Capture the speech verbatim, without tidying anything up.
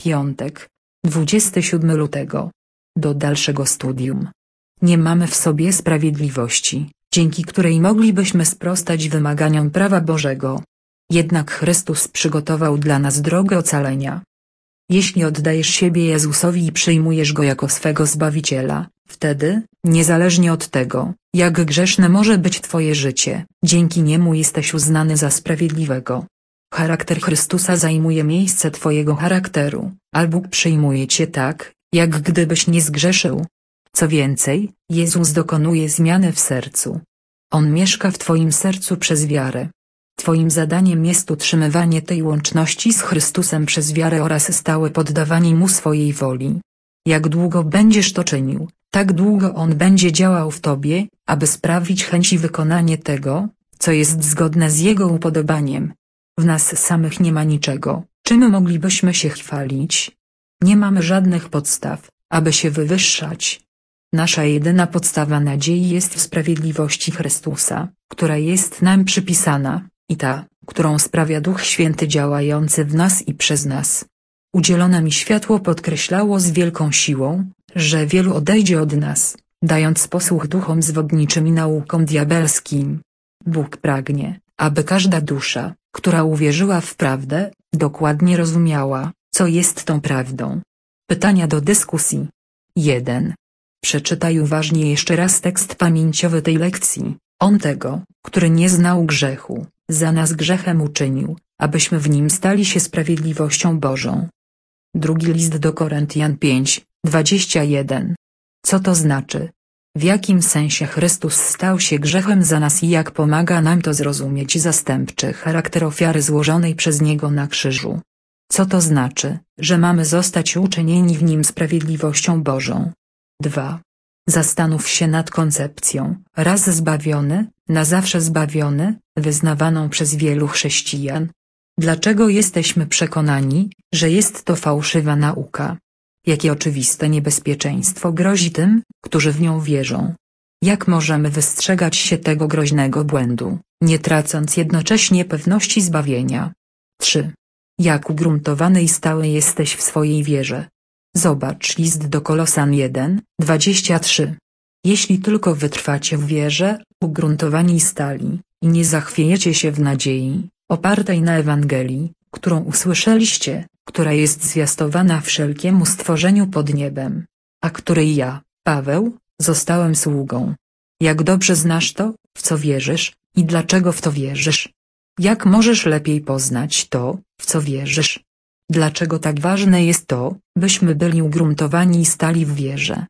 Piątek, dwudziestego siódmego lutego. Do dalszego studium. Nie mamy w sobie sprawiedliwości, dzięki której moglibyśmy sprostać wymaganiom prawa Bożego. Jednak Chrystus przygotował dla nas drogę ocalenia. Jeśli oddajesz siebie Jezusowi i przyjmujesz Go jako swego Zbawiciela, wtedy, niezależnie od tego, jak grzeszne może być Twoje życie, dzięki Niemu jesteś uznany za sprawiedliwego. Charakter Chrystusa zajmuje miejsce Twojego charakteru, a Bóg przyjmuje Cię tak, jak gdybyś nie zgrzeszył. Co więcej, Jezus dokonuje zmiany w sercu. On mieszka w Twoim sercu przez wiarę. Twoim zadaniem jest utrzymywanie tej łączności z Chrystusem przez wiarę oraz stałe poddawanie Mu swojej woli. Jak długo będziesz to czynił, tak długo On będzie działał w Tobie, aby sprawić chęć i wykonanie tego, co jest zgodne z Jego upodobaniem. W nas samych nie ma niczego, czym moglibyśmy się chwalić. Nie mamy żadnych podstaw, aby się wywyższać. Nasza jedyna podstawa nadziei jest w sprawiedliwości Chrystusa, która jest nam przypisana, i ta, którą sprawia Duch Święty działający w nas i przez nas. Udzielone mi światło podkreślało z wielką siłą, że wielu odejdzie od nas, dając posłuch duchom zwodniczym i naukom diabelskim. Bóg pragnie, aby każda dusza, która uwierzyła w prawdę, dokładnie rozumiała, co jest tą prawdą. Pytania do dyskusji. jeden. Przeczytaj uważnie jeszcze raz tekst pamięciowy tej lekcji. On tego, który nie znał grzechu, za nas grzechem uczynił, abyśmy w nim stali się sprawiedliwością Bożą. Drugi list do Koryntian pięć, dwadzieścia jeden. Co to znaczy? W jakim sensie Chrystus stał się grzechem za nas i jak pomaga nam to zrozumieć zastępczy charakter ofiary złożonej przez Niego na krzyżu? Co to znaczy, że mamy zostać uczynieni w Nim sprawiedliwością Bożą? dwa. Zastanów się nad koncepcją, raz zbawiony, na zawsze zbawiony, wyznawaną przez wielu chrześcijan. Dlaczego jesteśmy przekonani, że jest to fałszywa nauka? Jakie oczywiste niebezpieczeństwo grozi tym, którzy w nią wierzą? Jak możemy wystrzegać się tego groźnego błędu, nie tracąc jednocześnie pewności zbawienia? trzy. Jak ugruntowany i stały jesteś w swojej wierze? Zobacz list do Kolosan jeden, dwadzieścia trzy. Jeśli tylko wytrwacie w wierze, ugruntowani i stali, i nie zachwiejecie się w nadziei, opartej na Ewangelii, którą usłyszeliście, która jest zwiastowana wszelkiemu stworzeniu pod niebem, a której ja, Paweł, zostałem sługą. Jak dobrze znasz to, w co wierzysz, i dlaczego w to wierzysz? Jak możesz lepiej poznać to, w co wierzysz? Dlaczego tak ważne jest to, byśmy byli ugruntowani i stali w wierze?